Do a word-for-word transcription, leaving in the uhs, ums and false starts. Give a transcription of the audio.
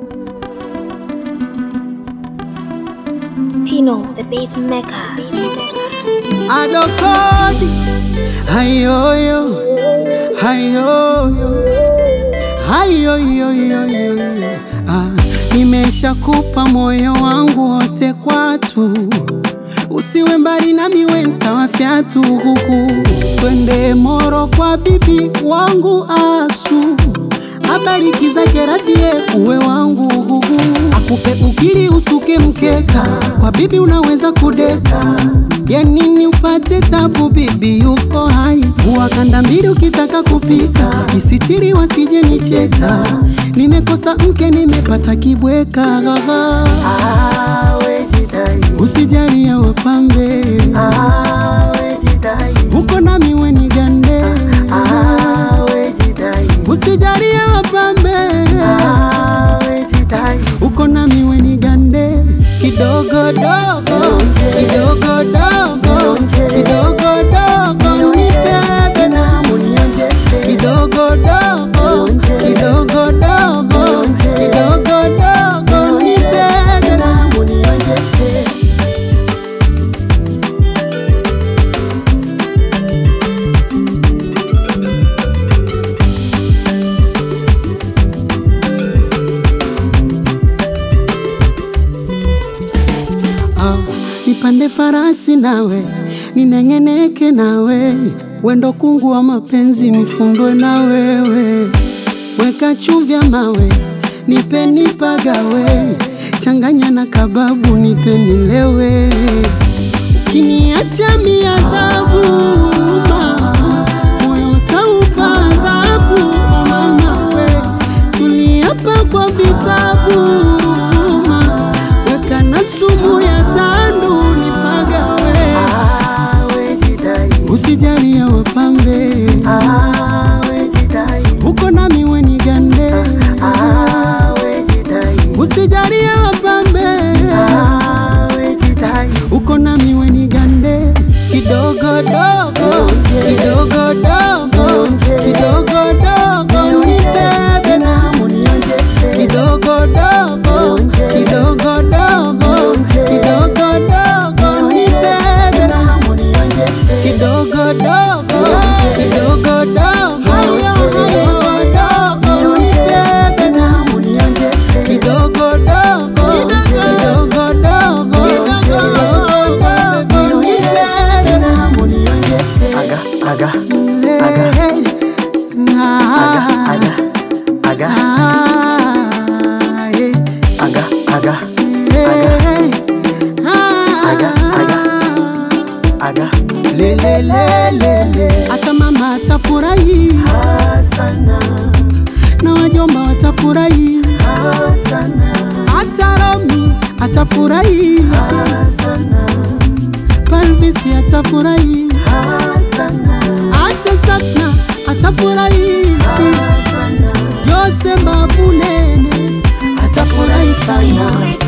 Pino, the beat maker. Adokodi, hayoyo, hayoyo, hayoyoyoyo. Ah, nimesha kupa moyo wangu wote kwatu, usiwe mbali nami wenta wafyatu huku. Twende Moro kwa bibi wangu Asu, abariki zake radie uwe wangu huku. Akupe ukili usuke mkeka, kwa bibi unaweza kudeka. Ya nini upate tabu, bibi yuko hai. Vua kanda mbili ukitaka kupika, isitiri wasije nicheka. Nimekosa mke nimepata kibweka. Ah, we jidai. Usijali ya wapambe. Ah, we jidai. Uko nami we nigande. Ah, we jidai. Usijali ya wapambe. Ah, we jidai. Uko nami we nigande. Kidogo dogo, kidogo dogo, kidogo dogo, nibebe na munionjeshe. Kidogo dogo, kidogo dogo, kidogo dogo, nibebe na munionjeshe. Nipande farasi nawe, ninengeneke nawe, wendo kungu wa mapenzi nifundwe na wewe. Weka chumvya mawe, nipe nipagawe, changanya na kababu nipe nilewe. Ukiniacha miadhabu, moyo utaupa adhabu. Mama we, tuliapa kwa vitabu, weka na sumu ya tandu nipagawe. Ah, we jidai. Usijali ya wapambe. Ah, we jidai. Uko nami we nigande. Ah, we jidai. Usijali ya wapambe. Ah, we jidai. Uko nami we nigande. Kidogo dogo, kidogo dogo, kidogo dogo, nibebe na munionjeshe. kidogo dogo, kidogo dogo, kidogo dogo, nibebe na munionjeshe. kidogo dogo, kidogo dogo, kidogo dogo, nibebe na munionjeshe. kidogo dogo, kidogo dogo, kidogo dogo, nibebe na munionjeshe. Aga, aga, aga, aga, aga, aga, aga, aga, aga, aga, aga. Le le le le le. Ata mama atafurahi Sana, na wajomba watafurahi, sana, hata Romi atafurahi, sana, Palvisi atafurahi, sana, hata Sakna atafurahi, sana. Jose Mbavunene atafurahi sana.